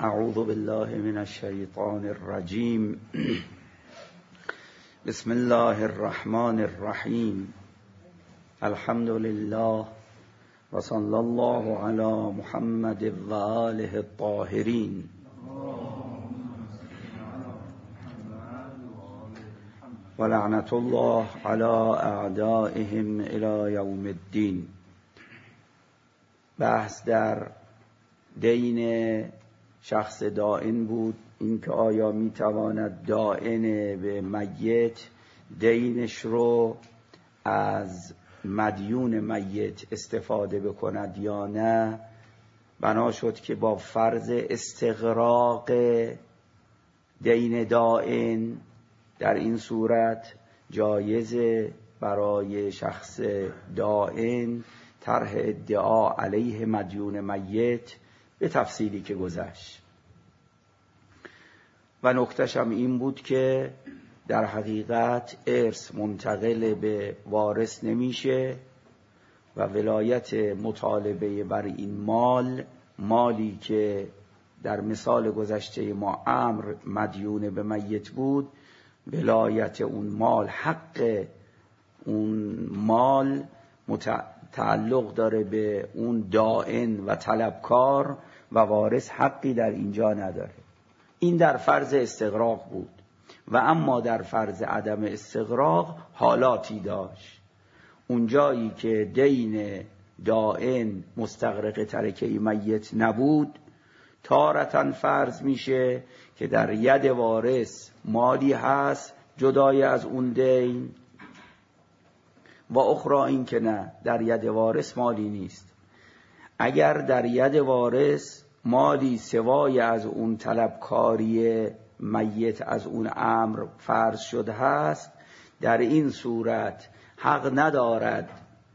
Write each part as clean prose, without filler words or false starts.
اعوذ بالله من الشیطان الرجیم. بسم الله الرحمن الرحیم. الحمد لله و صلی الله علی محمد و آله الطاهرین. و لعنت الله علی اعدائهم الی یوم الدین. بحث در دین شخص دائن بود، اینکه آیا میتواند دائن به میت دینش رو از مدیون میت استفاده بکند یا نه. بنا شد که با فرض استغراق دین دائن در این صورت جایز برای شخص دائن طرح ادعا علیه مدیون میت به تفصیلی که گذشت. و نکتهش هم این بود که در حقیقت ارث منتقل به وارث نمیشه و ولایت مطالبه بر این مالی که در مثال گذشته ما امر مدیون به میت بود، ولایت اون مال، حق اون مال تعلق داره به اون دائن و طلبکار و وارث حقی در اینجا نداره. این در فرض استغراق بود. و اما در فرض عدم استغراق حالاتی داشت. اونجایی که دین دائن مستغرق ترکه میت نبود، تارتاً فرض میشه که در ید وارث مالی هست جدای از اون دین، و اخرى این که نه، در ید وارث مالی نیست. اگر در ید وارث مالی سوای از اون طلبکاری میت از اون امر فرض شده هست، در این صورت حق ندارد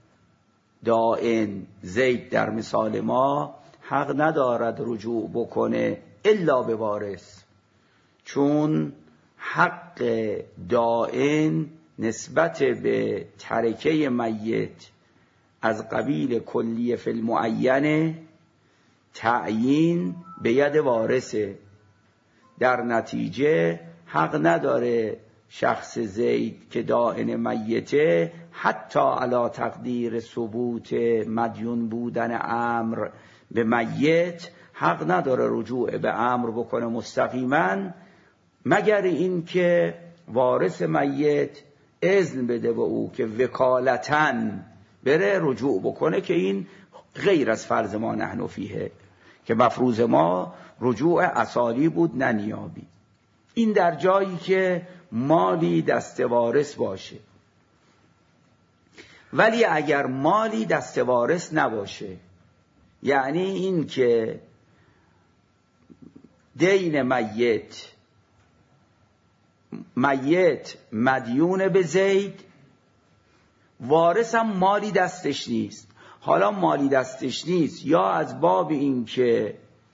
دائن، زید در مثال ما، حق ندارد رجوع بکنه الا به وارث، چون حق دائن نسبت به ترکه میت از قبیل کلیه فی المعینه تعیین به ید وارثه. در نتیجه حق نداره شخص زید که دائن میته حتی علی تقدیر ثبوت مدیون بودن امر به میت حق نداره رجوع به امر بکنه مستقیما، مگر این که وارث میت اذن بده به او که وکالتاً بره رجوع بکنه، که این غیر از فرض ما نحن فیه، که مفروض ما رجوع اصالی بود نه نیابی. این در جایی که مالی دست وارث باشه. ولی اگر مالی دست وارث نباشه، یعنی این که دین میت مدیون به زید، وارث هم مالی دستش نیست. حالا مالی دستش نیست یا از باب این که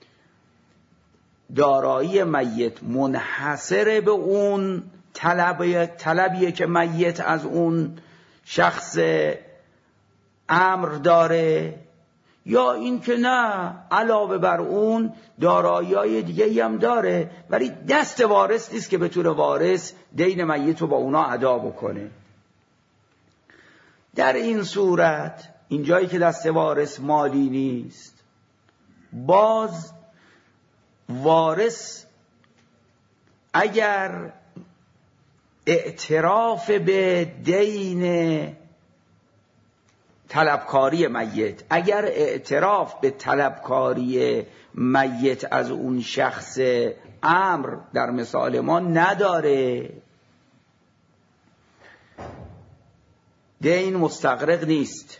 دارایی میت منحصر به اون طلبیه که میت از اون شخص امر داره، یا این که نه، علاوه بر اون دارایی‌های دیگه‌ای هم داره ولی دست وارث نیست که بتونه وارث دین میت رو با اونا ادا بکنه. در این صورت اینجایی که دست وارث مالی نیست، باز وارث اگر اعتراف به دین طلبکاری میت، اگر اعتراف به طلبکاری میت از اون شخص امر در مثال ما نداره، دین مستغرق نیست.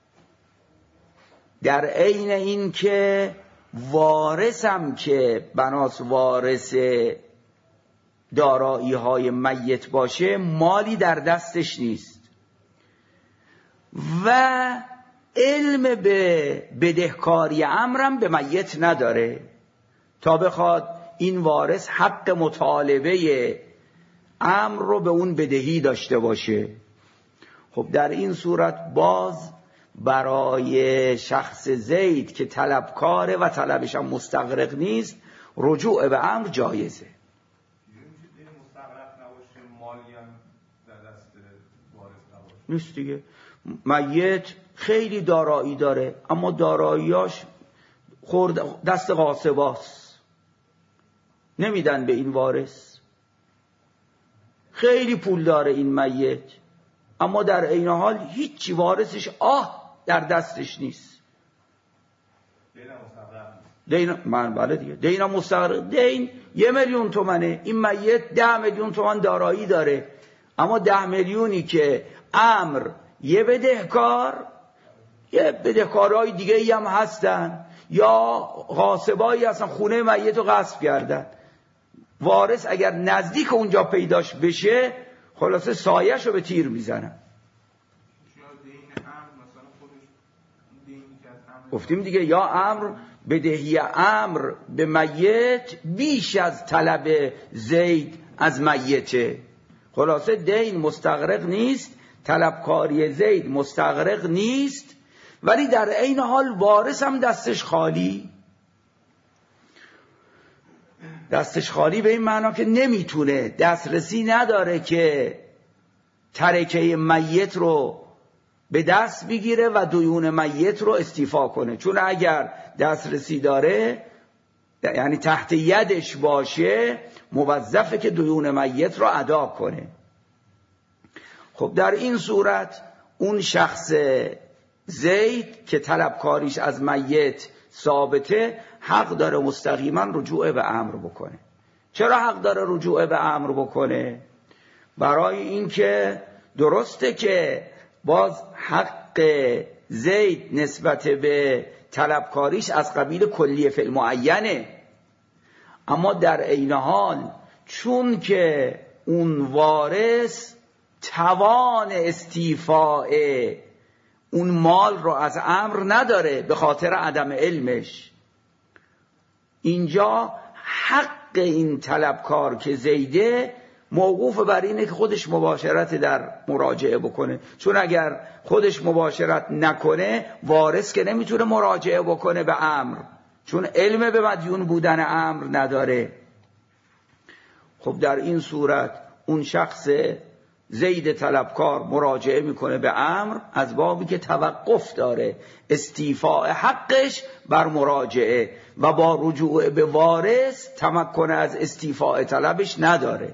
در عین این که وارثم که بناس وارث دارایی های میت باشه، مالی در دستش نیست و علم به بدهکاری امرم به میت نداره تا بخواد این وارث حق مطالبه امر رو به اون بدهی داشته باشه. خب در این صورت باز برای شخص زید که طلبکاره و طلبش هم مستغرق نیست، رجوع به امر جایزه. نیست دیگه. میت خیلی دارایی داره اما داراییاش خورد دست غاصباست، نمیدن به این وارث. خیلی پول داره این میت اما در عین حال هیچی وارثش در دستش نیست. دین من بله دیگه، دین مستغرق. دین 1,000,000 تومنه، این میت 10,000,000 تومان دارایی داره اما 10 میلیونی که امر یه بدهکارهای دیگه ای هم هستن یا غاصبایی هستن خونه میت رو غصب کردن. وارث اگر نزدیک اونجا پیداش بشه خلاصه سایه‌شو به تیر میزنن. گفتیم دیگه یا امر بدهی امر به میت بیش از طلب زید از میته. خلاصه دین مستغرق نیست، طلبکاری زید مستغرق نیست، ولی در عین حال وارث هم دستش خالی به این معنا که نمیتونه، دسترسی نداره که ترکه میت رو به دست بگیره و دیون میت رو استیفا کنه. چون اگر دسترسی داره یعنی تحت یدش باشه موظفه که دیون میت رو ادا کنه. خب در این صورت اون شخص زید که طلبکاریش از میت ثابته حق داره مستقیما رجوع به امر بکنه. چرا حق داره رجوع به امر بکنه؟ برای اینکه درسته که باز حق زید نسبت به طلبکاریش از قبیل کلیه فی المعینه، اما در عین حال چون که اون وارث توان استیفاء اون مال رو از امر نداره به خاطر عدم علمش، اینجا حق این طلبکار که زیده موقوف بر اینه که خودش مباشرت در مراجعه بکنه. چون اگر خودش مباشرت نکنه وارث که نمیتونه مراجعه بکنه به امر، چون علم به مدیون بودن امر نداره. خب در این صورت اون شخص زید طلبکار مراجعه میکنه به امر از بابی که توقف داره استیفاء حقش بر مراجعه و با رجوع به وارث تمکن از استیفاء طلبش نداره.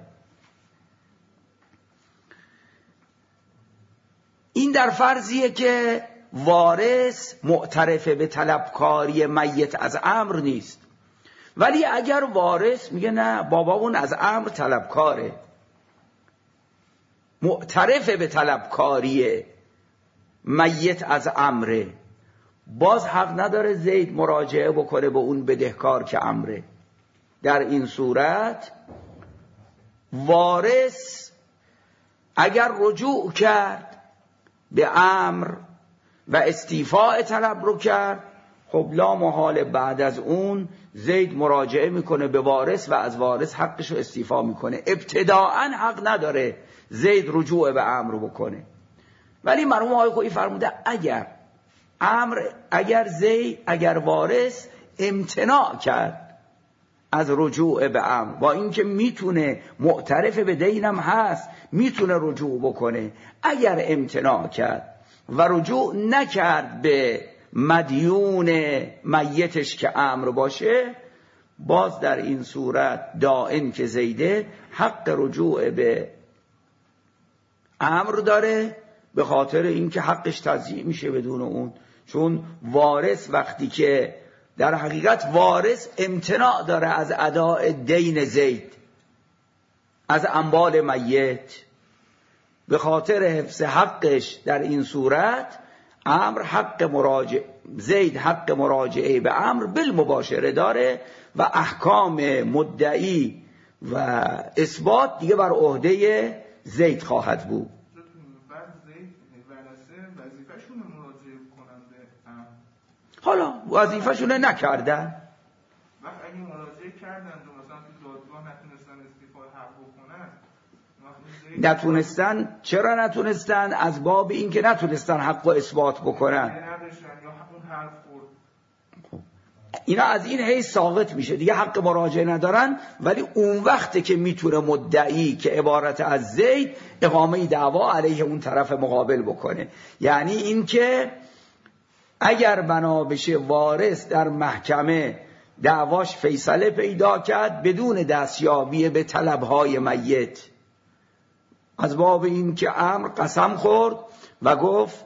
این در فرضیه که وارث معترف به طلبکاری میت از امر نیست. ولی اگر وارث میگه نه بابامون از امر طلبکاره، معترف به طلبکاری میت از امره، باز حق نداره زید مراجعه بکنه به اون بدهکار که امره. در این صورت وارث اگر رجوع کرد به امر و استیفاء طلب رو کرد، خب لا محال بعد از اون زید مراجعه میکنه به وارث و از وارث حقش رو استیفا میکنه. ابتداعا حق نداره زید رجوع به امر بکنه. ولی مرحوم آقای خویی فرموده اگر وارث امتناع کرد از رجوع به امر، با اینکه میتونه معترف به دینم هست میتونه رجوع بکنه، اگر امتناع کرد و رجوع نکرد به مدیون میتش که امر باشه، باز در این صورت دائن که زیده حق رجوع به امر داره، به خاطر اینکه حقش تضییع میشه بدون اون. چون وارث وقتی که در حقیقت وارث امتناع داره از اداء دین زید از اموال میت، به خاطر حفظ حقش در این صورت زید حق مراجعه به امر بالمباشره داره و احکام مدعی و اثبات دیگه بر عهده زید خواهد بود. حالا وظیفه‌شونه نکردن، وقت اگه مراجعه کردن مثلا تو دادگاه نتونستن استیفای حق بکنن، نتونستن. چرا نتونستن؟ از باب این که نتونستن حق و اثبات بکنن. اینا از این حیث ساقط میشه، دیگه حق مراجعه ندارن. ولی اون وقته که میتونه مدعی که عبارت از زید اقامه دعوا علیه اون طرف مقابل بکنه. یعنی این که اگر بنا بشه وارث در محکمه دعواش فیصله پیدا کرد بدون دستیابی به طلبهای میت، از باب این که عمرو قسم خورد و گفت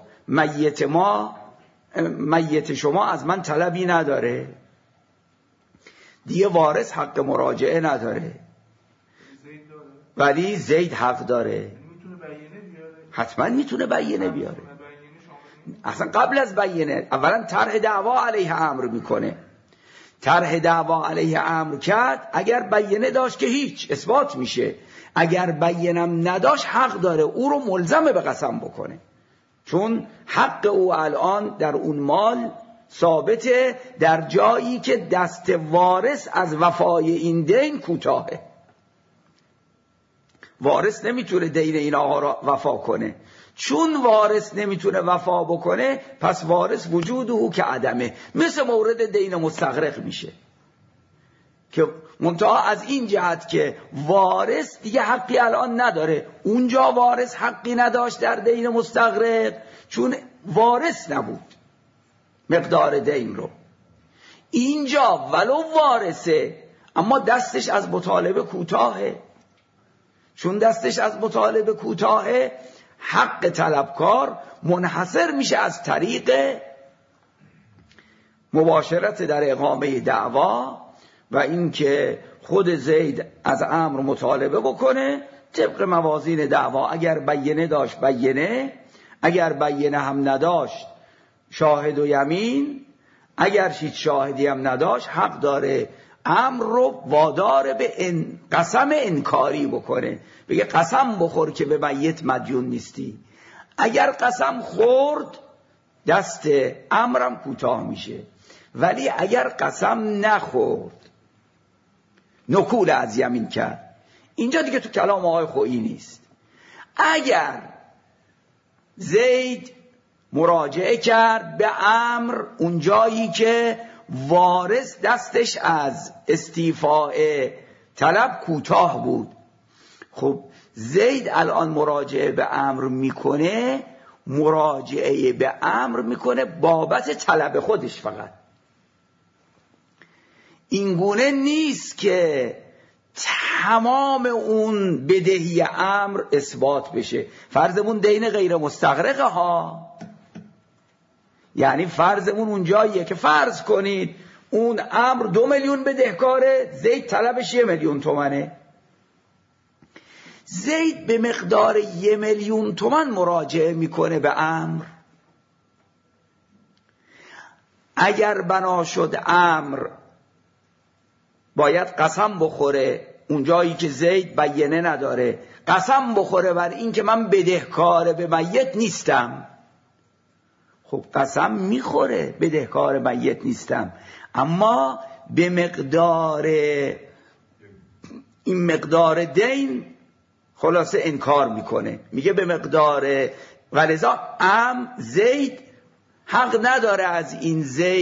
میت شما از من طلبی نداره، دیگه وارث حق مراجعه نداره، ولی زید حق داره. حتما میتونه بیینه بیاره. اصلا قبل از بیینه اولا طرح دعوا علیه عمرو میکنه. طرح دعوا علیه عمرو کرد، اگر بیینه داشت که هیچ اثبات میشه، اگر بیینم نداشت حق داره او رو ملزم به قسم بکنه، چون حق او الان در اون مال ثابته در جایی که دست وارث از وفای این دین کوتاهه. وارث نمیتونه دین این آقا را وفا کنه. چون وارث نمیتونه وفا بکنه پس وارث وجود او که عدمه، مثل مورد دین مستغرق میشه که منتها از این جهت که وارث دیگه حقی الان نداره. اونجا وارث حقی نداشت در دین مستغرق چون وارث نبود مقدار دین رو. اینجا ولو وارثه اما دستش از مطالبه کوتاهه، چون دستش از مطالبه کوتاهه حق طلبکار منحصر میشه از طریق مباشرت در اقامه دعوا و اینکه خود زید از عمرو مطالبه بکنه طبق موازین دعوا. اگر بیینه داشت بیینه، اگر بیینه هم نداشت شاهد و یمین، اگر هیچ شاهدی هم نداشت حق داره عمرو رو وادار به قسم انکاری بکنه، بگه قسم بخور که به میت مدیون نیستی. اگر قسم خورد دست عمرم کوتاه میشه، ولی اگر قسم نخورد نکول از یمین کرد، اینجا دیگه تو کلام آقای خویی نیست. اگر زید مراجعه کرد به عمرو اون جایی که وارث دستش از استیفاء طلب کوتاه بود، خب زید الان مراجعه به عمرو میکنه، مراجعه به عمرو میکنه بابت طلب خودش فقط. اینگونه نیست که تمام اون بدهی عمرو اثبات بشه. فرضمون دین غیر مستغرقه ها، یعنی فرضمون اون جاییه که فرض کنید اون عمرو 2 میلیون بدهکاره، زید طلبش 1 میلیون تومنه. زید به مقدار 1 میلیون تومن مراجعه میکنه به عمرو. اگر بنا شد عمرو باید قسم بخوره اون جایی که زید بیینه نداره، قسم بخوره بر این که من بدهکار به میت نیستم. خب قسم میخوره بدهکار میت نیستم، اما به مقدار این مقدار دین خلاصه انکار میکنه، میگه به مقدار. ولذا زید حق نداره از این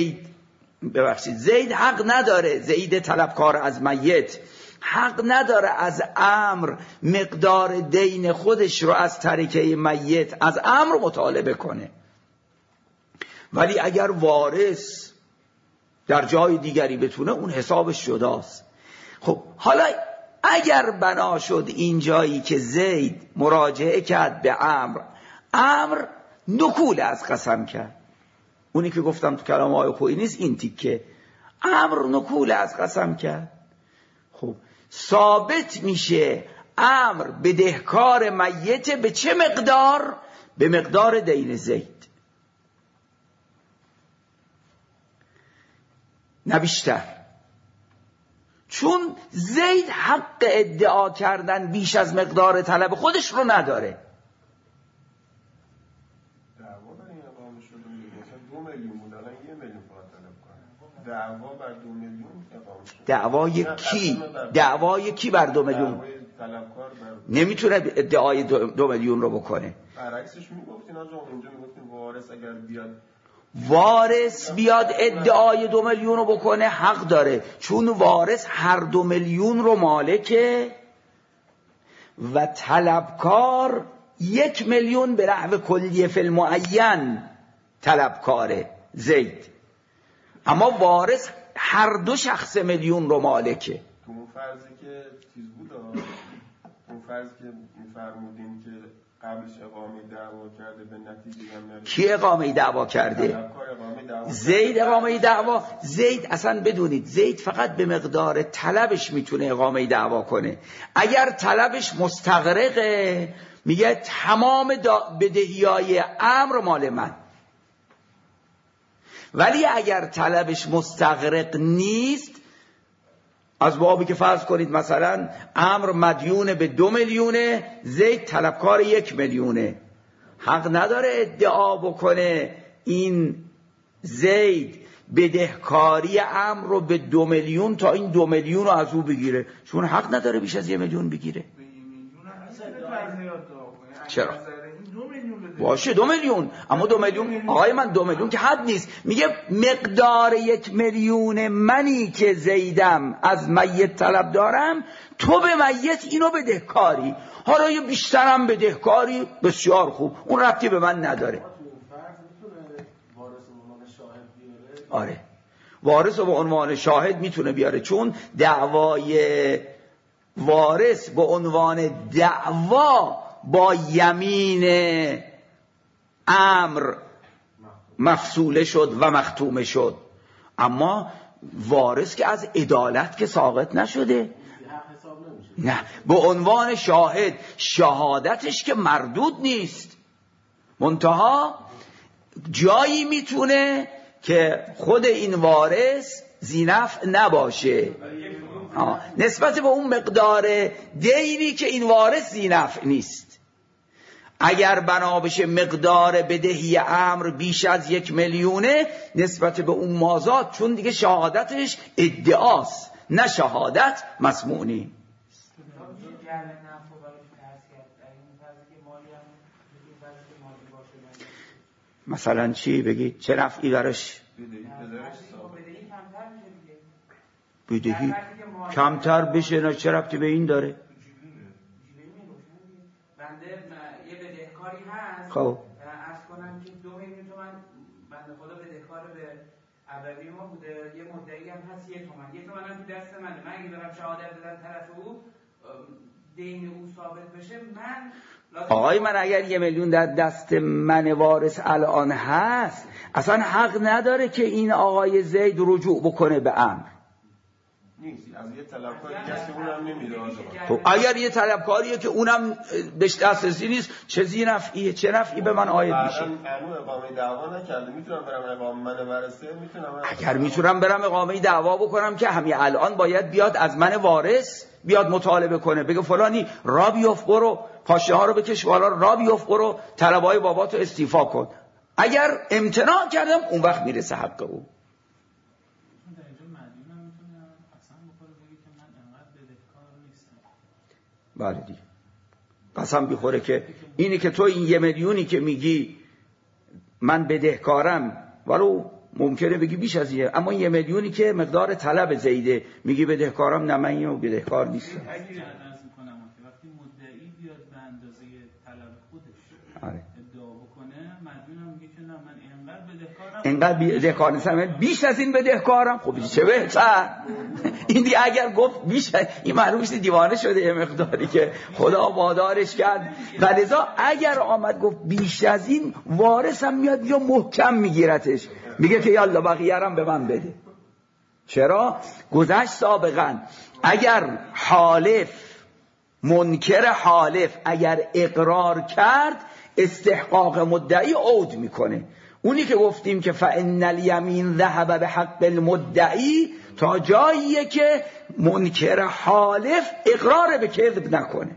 زید حق نداره، زید طلبکار از میت حق نداره از عمرو مقدار دین خودش رو از ترکه میت از عمرو مطالبه کنه. ولی اگر وارث در جای دیگری بتونه اون حسابش جداست. خب حالا اگر بنا شد این جایی که زید مراجعه کرد به عمرو نکول از قسم کرد، اونی که گفتم تو کلام آقای خویی نیست این تیکه، عمرو نکول از قسم کرد، خب ثابت میشه عمرو بدهکار میت به چه مقدار؟ به مقدار دین زید، نه بیشتر. چون زید حق ادعا کردن بیش از مقدار طلب خودش رو نداره. دعوا بر این اقامه شده مثلا 2 میلیون بود، الان 1 میلیون فقط طلب کنه. دعوا بر 2 میلیون اقامه شده. دعوای کی؟ دعوای کی بر 2 میلیون؟ دعوای طلبکار بر نمیتونه ادعای 2 میلیون رو بکنه. برعکسش میگفتین آقا، اونجا میگفتین وارث اگر بیاد وارث بیاد ادعای 2 میلیون رو بکنه حق داره، چون وارث هر 2 میلیون رو مالکه و طلبکار 1 میلیون به نحو کلیه فی المعین طلبکاره زید، اما وارث هر 2 شخص میلیون رو مالکه. تو اون فرضی که چیز بود، اون فرضی که می‌فرمودین که قبلش اقامه دعوا کرده به نتیجه هم نرسید. کی اقامه دعوا کرده؟ زید اقامه دعوا. زید اصلا بدونید زید فقط به مقدار طلبش میتونه اقامه دعوا کنه. اگر طلبش مستغرقه میگه تمام بدهیای امر مال من، ولی اگر طلبش مستغرق نیست، از بابی که فرض کنید مثلا امر مدیون به 2 میلیونه، زید طلبکار 1 میلیونه، حق نداره ادعا بکنه این زید بدهکاری امر رو به 2 میلیون تا این 2 میلیون رو از او بگیره، چون حق نداره بیش از 1 میلیون بگیره. چرا؟ باشه 2 میلیون، اما 2 میلیون آقای من 2 میلیون که حد نیست. میگه مقدار 1 میلیون منی که زیدم از میت طلب دارم، تو به میت اینو بدهکاری، حالا یه بیشترم بدهکاری، بسیار خوب، اون ربطی به من نداره. آره وارث رو به عنوان شاهد میتونه بیاره، چون دعوای وارث به عنوان دعوا با یمین امر مفصوله شد و مختومه شد، اما وارث که از عدالت که ساقط نشده، نه به عنوان شاهد، شهادتش که مردود نیست، منتها جایی میتونه که خود این وارث ذینفع نباشه نسبت به اون مقدار دینی که این وارث ذینفع نیست. اگر بنا بشه مقدار بدهی امر بیش از 1 میلیونه، نسبت به اون مازاد، چون دیگه شهادتش ادعاست نه شهادت مسموعی. مثلا چی بگید؟ چه نفعی براش؟ بدهی کمتر بشه، نه چه ربطی به این داره؟ یه بدهکاری هست، خب عرض کنم که 2 میلیون تومان بنده خدا بدهکار به ابوی ما بوده، یه مدعی هم هست 1 تومان، 1 تومان هم تو دست منه، من اگه برم شهادت بدم طرف او دین او ثابت بشه، من آقای من اگر 1 میلیون در دست من وارث الان هست، اصلا حق نداره که این آقای زید رجوع بکنه به امر. از یه طلبکاری کسی اونم نمیده. خب اگر یه طلبکاریه که اونم بهش دسترسی نیست، چه ذینفعیه، چه نفعی به من عاید میشه؟ قانون اقامه دعوا نکرده، میتونم برم اقامه من ورثه، اگر میتونم برم اقامه دعوا بکنم که همین الان باید بیاد از من وارث بیاد مطالبه کنه، بگه فلانی را بیفت برو پاشه ها رو بکش بالا، را بیفت برو طلبای باباتو استیفا کن. اگر امتناع کردم اون وقت میرسه حق او. بله دیگه قسم بخوره که اینی که تو این 1 میلیونی که میگی من بدهکارم، ولو ممکنه بگی بیش از اینه، اما 1 میلیونی که مقدار طلب زیده میگی بدهکارم، نه من اینو بدهکار نیستم. وقتی مدعی بیاد به اندازه طلب خودش ادعا بکنه، مدیون میگه که نه من اینقدر بدهکار نیستم، بیش از این بدهکارم. خب چه بهتر. این دیگه اگر گفت بیش از این، معلومه دیوانه شده یه مقداری که خدا وادارش کرد. ولذا اگر آمد گفت بیش از این، وارثم میاد یا محکم میگیرتش، میگه که یالا بقیه رم به من بده. چرا؟ گذشت سابقا اگر حالف، منکر حالف اگر اقرار کرد، استحقاق مدعی عود میکنه. اونی که گفتیم که فإن الیمین ذهب به حق المدعی، تا جاییه که منکر حالف اقرار به کذب نکنه.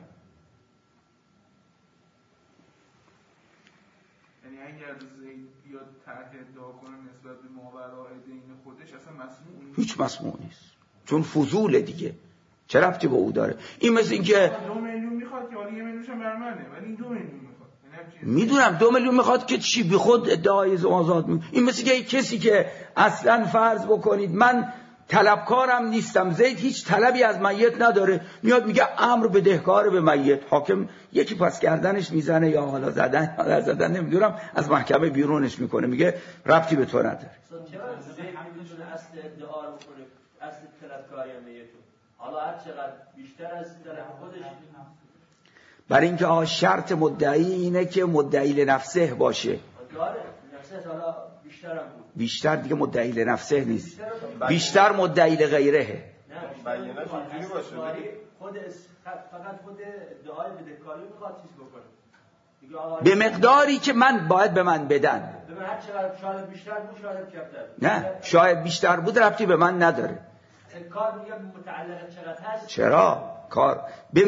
یعنی اگر زید بیاد طرح ادعا کنه نسبت به ماوراء دین خودش، اصلا مسموع نیست. هیچ مسموع نیست، چون فضوله دیگه، چه ربطی به او داره؟ این مثل این که 2 میلیون میخواد که حالا 1 میلیونش هم بر منه، ولی این 2 میلیون میخواد، یعنی میدونم 2 میلیون میخواد که چی بی خود ادعای آزاد این مثل که کسی که اصلا فرض بکنید من طلبکارم نیستم، زید هیچ طلبی از میت نداره، میاد میگه امر بدهکار به میت، حاکم یکی پس گردنش میزنه یا حالا زدن نمیدونم از محکمه بیرونش میکنه، میگه ربطی به تو نداره. چرا زید میتونه اصل ادعا رو کنه، اصل طلبکاری میتون حالا هر چقدر بیشتر از طرف خودش؟ برای اینکه شرط مدعی اینه که مدعی لنفسه باشه. داره نفسه حالا بیشتر هم بود. بیشتر دیگه مدعی لنفسه نیست، بیشتر مدعی لغیره. نه بیانش اینجوری باشه فقط خود ادعای بدهکاری میخواد چیز بکنه به مقداری که من باید به من بدن. به من هر چقدر شاید بیشتر بود شاید کمتر. نه شاید بیشتر بود ربطی به من نداره. کار میگه متعلق چقدر هست؟ چرا؟ کار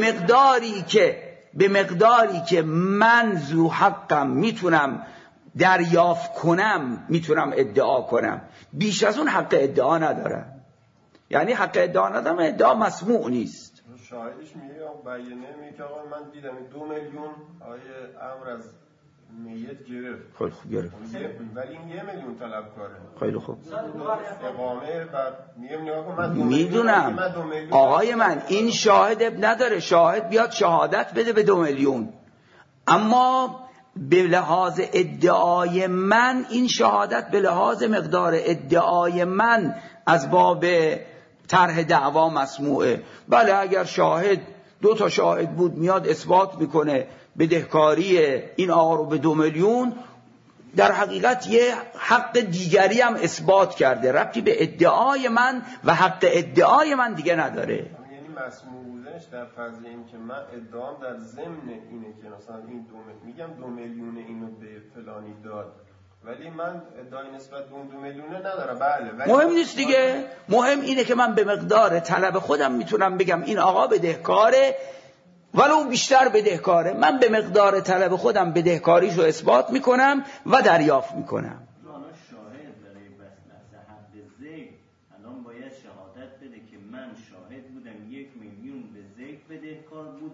به مقداری که من ذو حقم میتونم دریافت کنم، میتونم ادعا کنم، بیش از اون حق ادعا ندارم. یعنی حق ادعا ندارم، ادعا مسموع نیست. شاهدش میگه بیانیه میگه آقا من دیدم 2 میلیون امر از میت گرفت. خیلی خوب گرفت. ولی این 1 میلیون طلبکاره. خیلی خوب. اقامه بعد من میدونم آقای من این شاهد نداره، شاهد بیاد شهادت بده به 2 میلیون، اما به لحاظ ادعای من این شهادت به لحاظ مقدار ادعای من از باب طرح دعوا مسموعه. بله اگر شاهد 2 تا شاهد بود میاد اثبات میکنه بدهکاری این آقا رو به 2 میلیون، در حقیقت یه حق دیگری هم اثبات کرده، ربطی به ادعای من و حق ادعای من دیگه نداره. یعنی مسموع بودنش در فرض این که من ادعام در ضمن اینه که مثلا این 2 میلیون اینو به فلانی داد، ولی من ادعای نسبت به اون 2 میلیون ندارم. بله مهم نیست دیگه، مهم اینه که من به مقدار طلب خودم میتونم بگم این آقا بدهکاره ولو بیشتر بدهکاره، من به مقدار طلب خودم بدهکاریشو اثبات میکنم و دریافت میکنم. شاهد برای بحث حق زید الان باید شهادت بده که من شاهد بودم 1 میلیون به زید بدهکار بود،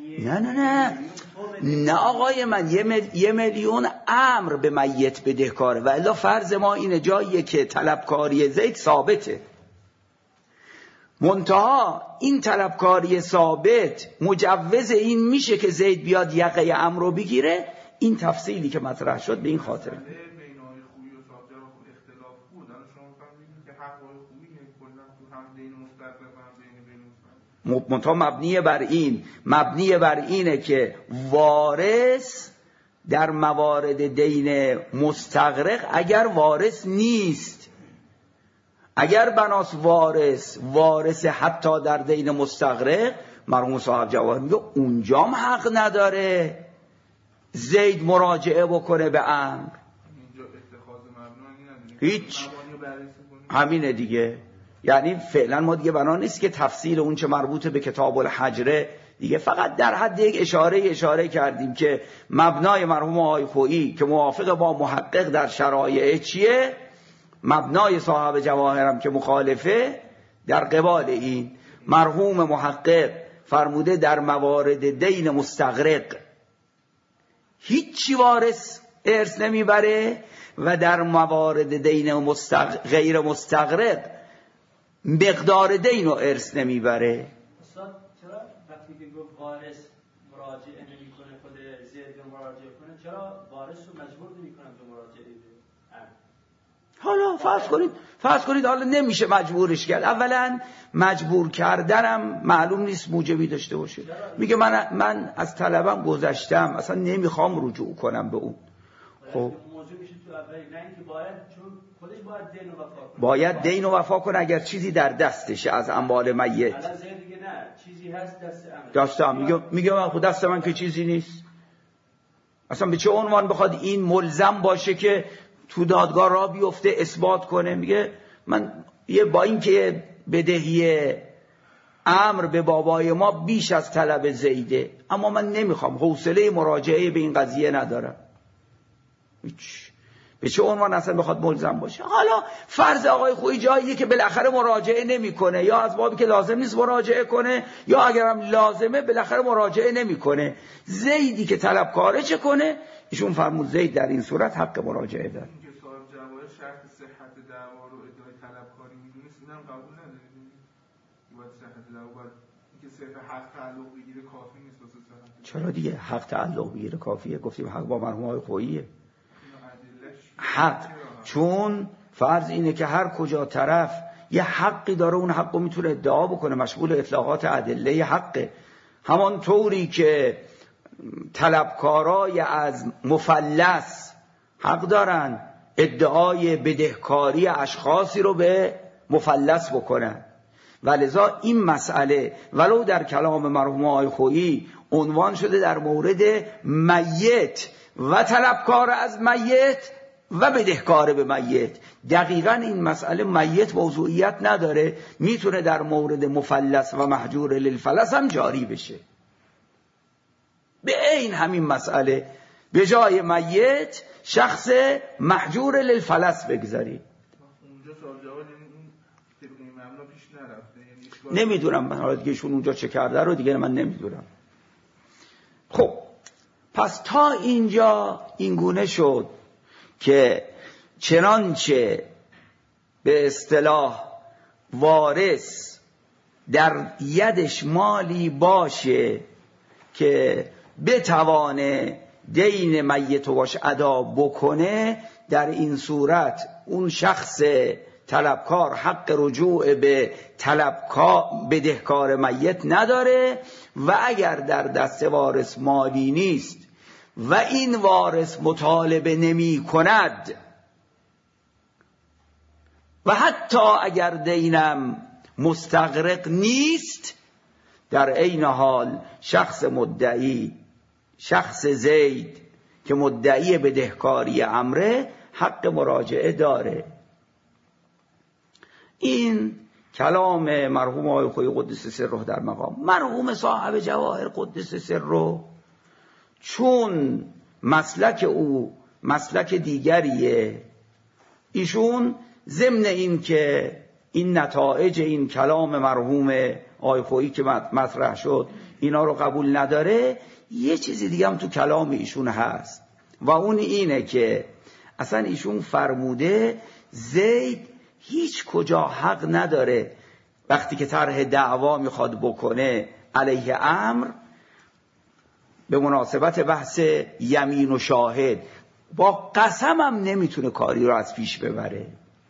من نه آقای من 1 میلیون امر به میت بدهکاره، و الا فرض ما اینه جاییه که طلبکاری زید ثابته، منتها این طلبکاری ثابت مجوز این میشه که زید بیاد یقه امر رو بگیره. این تفصیلی که مطرح شد به این خاطر بین آقای خویی و صاحب اختلاف بود. الان شما فهمیدید که حق آقای خویی کلا تو هم دین مستقل و هم دین منتها مبنی بر اینه که وارث در موارد دین مستغرق اگر وارث نیست، اگر بناس وارث حتی در دین مستغرق، مرحوم صاحب جواهر میگه اونجام حق نداره زید مراجعه بکنه به امر. هیچ همینه دیگه. یعنی فعلا ما دیگه بنا نیست که تفصیل اون چه مربوط به کتاب الحجره دیگه، فقط در حد یک اشاره کردیم که مبنای مرحوم آقای خویی که موافق با محقق در شرایع چیه، مبنای صاحب جواهرم که مخالفه، در قبال این مرحوم محقق فرموده در موارد دین مستغرق هیچی وارث ارث نمیبره و در موارد دین غیر مستغرق مقدار دین رو ارث نمیبره. استاد چرا وقتی که گفت وارث مراجعه نمیکنه خود زید مراجعه کنه، چرا وارث رو مجبور نمیکنن به مراجعه؟ حالا فرض کنید حالا نمیشه مجبورش کرد. اولا مجبور کردنم معلوم نیست موجبی داشته باشه. میگه من از طلبم گذشتم، اصلا نمیخوام رجوع کنم به اون. خب باید دین و وفا کنه اگر چیزی در دستشه از اموال میت. چیزی هست دستم. میگه من خود دست من که چیزی نیست. اصلا به چه عنوان بخواد این ملزم باشه که تو دادگاه را بیفته اثبات کنه؟ میگه من با این که بدهی امر به بابای ما بیش از طلب زیده، اما من نمیخوام، حوصله مراجعه به این قضیه ندارم. به چه عنوان اصلا بخواد ملزم باشه؟ حالا فرض آقای خویی جاییه که بالاخره مراجعه نمیکنه، یا از بابی که لازم نیست مراجعه کنه، یا اگرم لازمه بالاخره مراجعه نمیکنه. زیدی که طلبکاره چه کنه؟ ایشون فرمود زید در این صورت حق مراجعه داره. اینکه صاحب جواهر شرط صحت دعوا رو ادعای طلبکاری میدونست، اینم قبول ندارید؟ باید صحت دعوا، باید اینکه صرف حق تعلق بگیره کافی نیست واسه صحت. چرا دیگه حق تعلق بگیره کافیه؟ گفتیم حق با مرحوم آقای خوییه. حق چون فرض اینه که هر کجا طرف یه حقی داره، اون حقو میتونه ادعا بکنه، مشغول اطلاقات ادله حقه. همان طوری که طلبکارای از مفلس حق دارن ادعای بدهکاری اشخاصی رو به مفلس بکنن. ولذا این مسئله ولو در کلام مرحوم آقای خویی عنوان شده در مورد میت و طلبکار از میت و بدهکار به میت، دقیقاً این مسئله میت موضوعیت نداره، میتونه در مورد مفلس و محجور للفلس هم جاری بشه. به این همین مسئله به جای میت شخص محجور للفلس بگذارید. اونجا صاحب جواد این طبق این معنا پیش نرفته، یعنی نمیدونم من حالا دیگه شون اونجا چه کرده رو دیگه من نمیدونم. خب پس تا اینجا این گونه شد که چنانچه به اصطلاح وارث در یدش مالی باشه که بتوانه دین میت رو باش ادا بکنه، در این صورت اون شخص طلبکار حق رجوع به بدهکار میت نداره. و اگر در دست وارث مالی نیست و این وارث مطالبه نمی کند و حتی اگر دینم مستغرق نیست، در عین حال شخص مدعی، شخص زید که مدعی بدهکاری امره، حق مراجعه داره. این کلام مرحوم آقای خویی قدس سره در مقام مرحوم صاحب جواهر قدس سره، چون مسلک او مسلک دیگریه، ایشون ضمن این که این نتایج این کلام مرحوم آقای خویی که مطرح شد اینا رو قبول نداره، یه چیزی دیگه هم تو کلام ایشون هست و اون اینه که اصلا ایشون فرموده زید هیچ کجا حق نداره وقتی که طرح دعوا میخواد بکنه علیه امر به مناسبت بحث یمین و شاهد با قسم هم نمیتونه کاری رو از پیش ببره.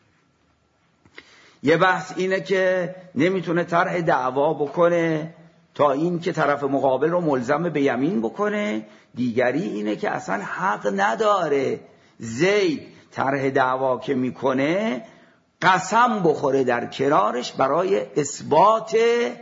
یه بحث اینه که نمیتونه طرح دعوا بکنه تا این که طرف مقابل رو ملزم به یمین بکنه، دیگری اینه که اصلا حق نداره زید طرح دعوا که میکنه قسم بخوره در کنارش برای اثبات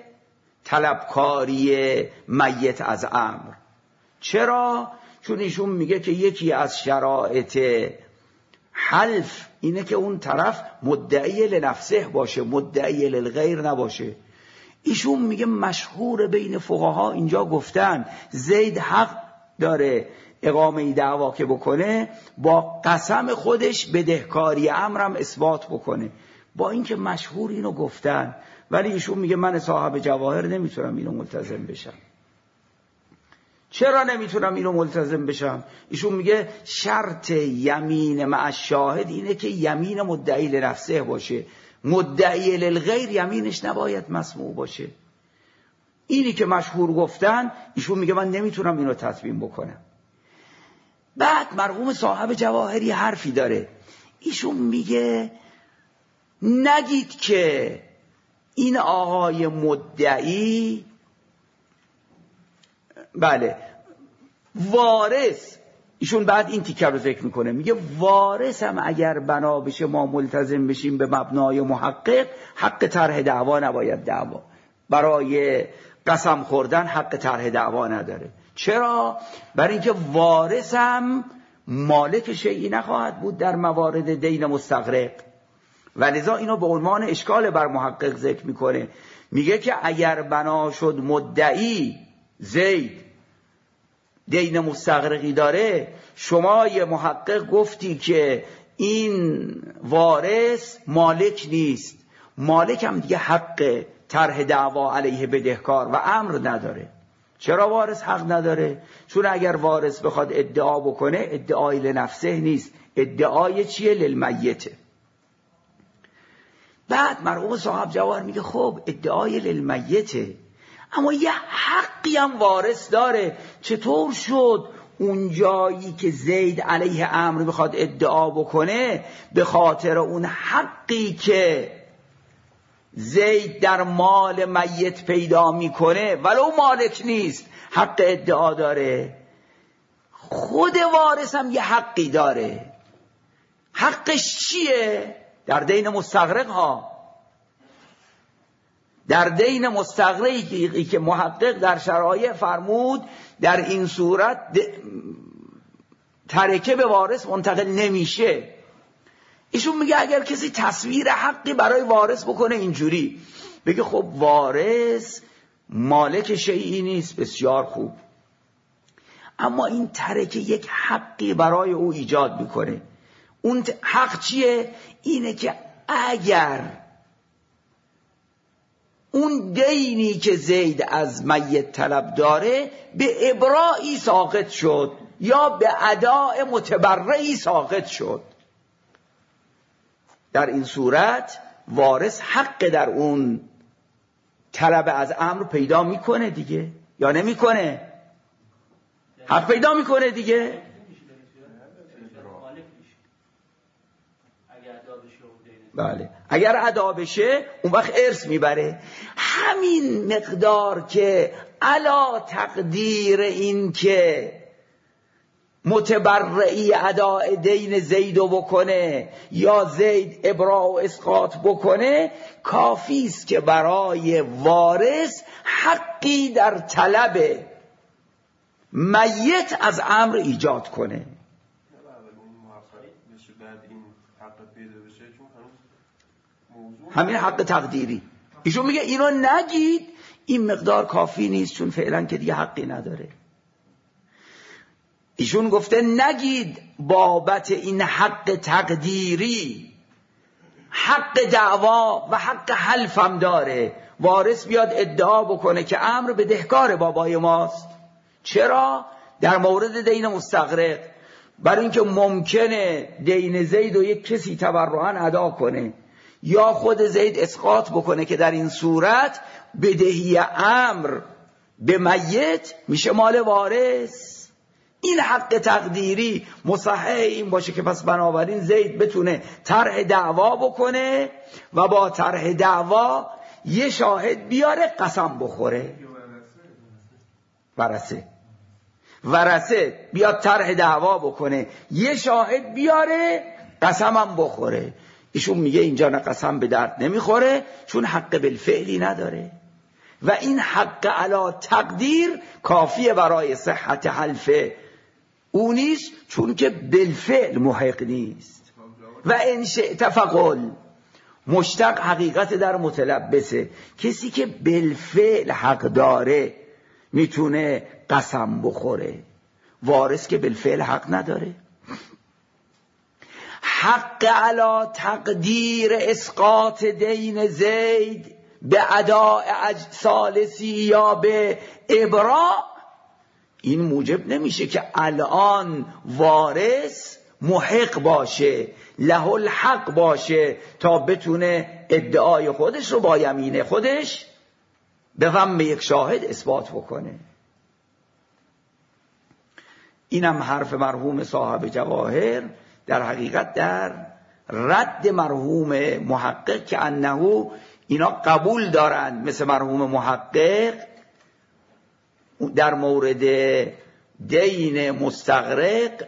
طلبکاری میت از امر. چرا؟ چون ایشون میگه که یکی از شرایط حلف اینه که اون طرف مدعی لنفسه باشه، مدعی للغیر نباشه. ایشون میگه مشهور بین فقها اینجا گفتن زید حق داره اقامه دعوا که بکنه با قسم خودش بدهکاری امرم اثبات بکنه، با اینکه مشهور اینو گفتن، ولی ایشون میگه من صاحب جواهر نمیتونم اینو ملتزم بشم. چرا نمیتونم اینو ملتزم بشم؟ ایشون میگه شرط یمین مع شاهد اینه که یمین مدعی لنفسه باشه، مدعی للغیر یمینش نباید مسموع باشه. اینی که مشهور گفتن ایشون میگه من نمیتونم اینو تطبیق بکنم. بعد مرحوم صاحب جواهری حرفی داره، ایشون میگه نگید که این آقای مدعی بله وارث، ایشون بعد این تیکه رو ذکر میکنه، میگه وارث هم اگر بنا بشه ما ملتزم بشیم به مبنای محقق، حق طرح دعوا نباید دعوا، برای قسم خوردن حق طرح دعوا نداره. چرا؟ برای اینکه وارث هم مالک شیئی نخواهد بود در موارد دین مستغرق، ولذا اینو به عنوان اشکال بر محقق ذکر میکنه، میگه که اگر بنا شد مدعی زید دین مستغرقی داره، شما یه محقق گفتی که این وارث مالک نیست، مالک هم دیگه حق طرح دعوا علیه بدهکار و امر نداره. چرا وارث حق نداره؟ چون اگر وارث بخواد ادعا بکنه ادعای لنفسه نیست، ادعای چیه؟ للمیته. بعد مرحوم صاحب جواهر میگه خب ادعای للمیته، اما یه حقی هم وارث داره. چطور شد اون جایی که زید علیه عمرو بخواد ادعا بکنه به خاطر اون حقی که زید در مال میت پیدا میکنه ولو مالک نیست حق ادعا داره؟ خود وارث هم یه حقی داره. حقش چیه؟ در دین مستغرق ها، در دین مستغرقی که محقق در شرایع فرمود در این صورت ترکه به وارث منتقل نمیشه. ایشون میگه اگر کسی تصویر حقی برای وارث بکنه اینجوری بگه خب وارث مالک شیئی نیست، بسیار خوب، اما این ترکه یک حقی برای او ایجاد میکنه. اون حق چیه؟ اینه که اگر اون دینی که زید از میت طلب داره به ابرائی ساقط شد یا به اداء متبرئی ساقط شد، در این صورت وارث حق در اون طلب از امر پیدا میکنه دیگه، یا نمیکنه؟ حق پیدا میکنه دیگه. بله، اگر ادا بشه اون وقت ارث میبره. همین مقدار که علا تقدیر این که متبرئی اداء دین زیدو بکنه یا زید ابراء و اسقاط بکنه کافی است که برای وارث حقی در طلب میت از امر ایجاد کنه. همین حق تقدیری. ایشون میگه اینو نگید، این مقدار کافی نیست چون فعلا که دیگه حقی نداره. ایشون گفته نگید بابت این حق تقدیری حق دعوا و حق حلف هم داره. وارث بیاد ادعا بکنه که امر بدهکار بابای ماست. چرا؟ در مورد دین مستغرق، برای اینکه ممکنه دین زید و یک کسی تبرعاً ادا کنه یا خود زید اسقاط بکنه که در این صورت بدهی امر به میت میشه مال وارث. این حق تقدیری مصحح این باشه که پس بنابراین زید بتونه طرح دعوا بکنه و با طرح دعوا یه شاهد بیاره قسم بخوره. ورثه بیاد طرح دعوا بکنه یه شاهد بیاره قسمم بخوره. ایشون میگه اینجا نه قسم به درد نمیخوره چون حق بالفعلی نداره و این حق علا تقدیر کافیه برای صحت حلف او نیست چون که بالفعل محق نیست. و ان شئت فقل، مشتق حقیقت در متلبسه، کسی که بالفعل حق داره میتونه قسم بخوره، وارث که بالفعل حق نداره. حق علا تقدیر اسقاط دین زید به اداء ثالثی یا به ابراء این موجب نمیشه که الان وارث محق باشه، له الحق باشه تا بتونه ادعای خودش رو با یمین خودش به ضم یک شاهد اثبات بکنه. اینم حرف مرحوم صاحب جواهر در حقیقت در رد مرحوم محقق که انه اینا قبول دارند، مثل مرحوم محقق در مورد دین مستغرق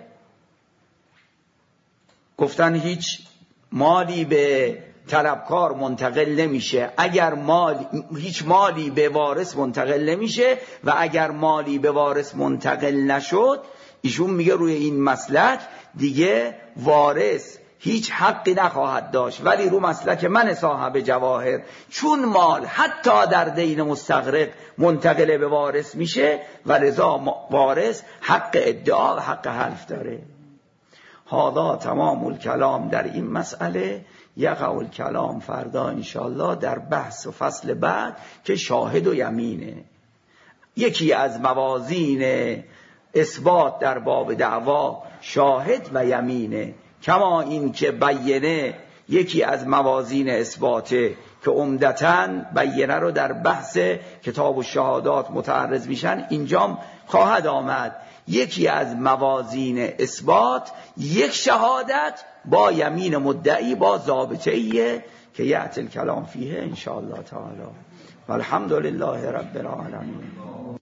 گفتن هیچ مالی به طلبکار منتقل نمیشه، اگر هیچ مالی به وارث منتقل نمیشه و اگر مالی به وارث منتقل نشد ایشون میگه روی این مسلک دیگه وارث هیچ حقی نخواهد داشت، ولی رو مسلک من صاحب جواهر چون مال حتی در دین مستغرق منتقل به وارث میشه و رضا وارث حق ادعا و حق حلف داره. هذا تمام الکلام در این مسئله. یقع الکلام فردا انشاءالله در بحث و فصل بعد که شاهد و یمینه. یکی از موازین اثبات در باب دعوا شاهد و یمینه، کما این که بینه یکی از موازین اثباته که عمدتاً بینه رو در بحث کتاب الشهادات متعرض میشن، اینجام خواهد آمد. یکی از موازین اثبات یک شهادت با یمین مدعی با ضابطه‌ایه که یأتی الکلام فیه ان شاء الله تعالی. والحمد لله رب العالمین.